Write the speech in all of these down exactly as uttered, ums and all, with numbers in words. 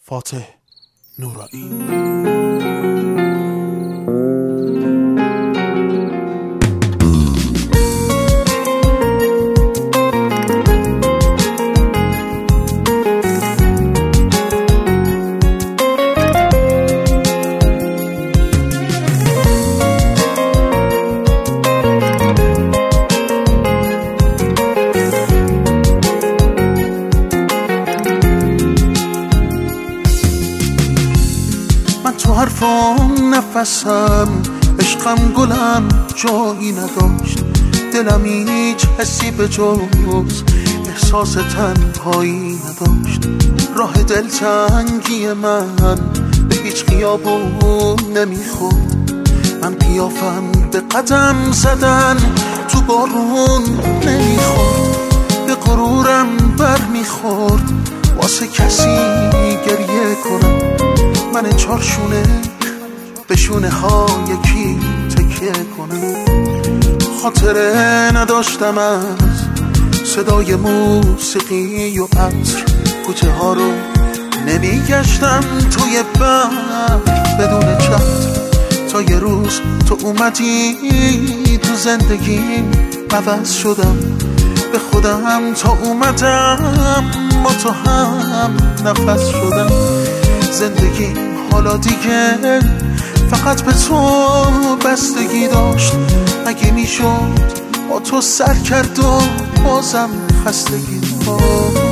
فاتح نورایی. تو حرفام نفسم، عشقم گلم جایی نداشت، دلم هیچ حسی به جز احساس تنهایی نداشت. راه دلتنگی من به هیچ خیابون نمیخورد، من قیافم به قدم زدن تو بارون نمیخورد. به غرورم بر میخورد واسه کسی گریه کنم، من چارشونه به شونه ها یکی تکیه کنم. خاطره نداشتم از صدای موسیقی و عطر، کوچه ها رو نمیگشتم توی بحر بدون چتر، تا یه روز تو اومدی تو زندگیم عوض شدم. به خودم تا اومدم با تو هم نفس شدم. زندگی حالا دیگه فقط به تو بستگی داشت، اگه میشد با تو سر کرد و بازم خستگی داشت.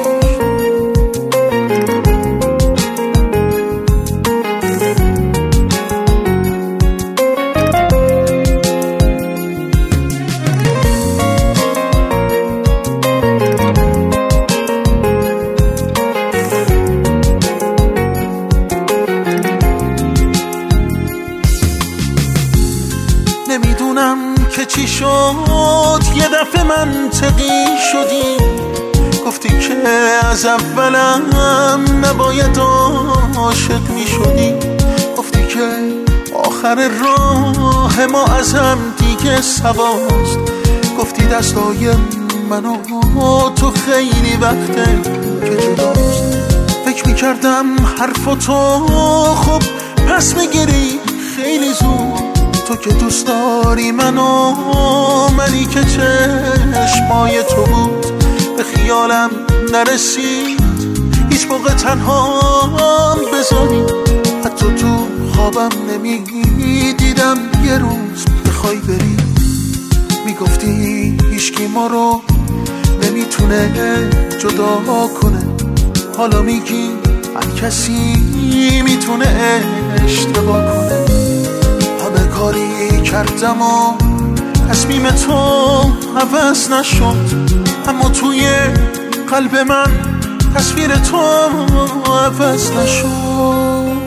نمیدونم که چی شد، یه دفعه منطقی شدی، گفتی که از اولم نباید عاشق میشدی، گفتی که آخر راه ما ازم دیگه سواست، گفتی دستای من و تو خیلی وقته که جداست. فکر میکردم حرفاتو خب پس میگیری خیلی زود، تو که دوست داری منو، منی که چشمای تو بود. به خیالم نرسید هیچ موقع تنهام بذاری، حتی تو خوابم نمیدیدم یه روز بخوای بری. میگفتی هیچکی ما رو نمیتونه جدا کنه، حالا میگی هر کسی میتونه اشتباه کنه. همه کاری کردم و تصمیم تو عوض نشد، اما توی قلب من تصویر تو عوض نشد.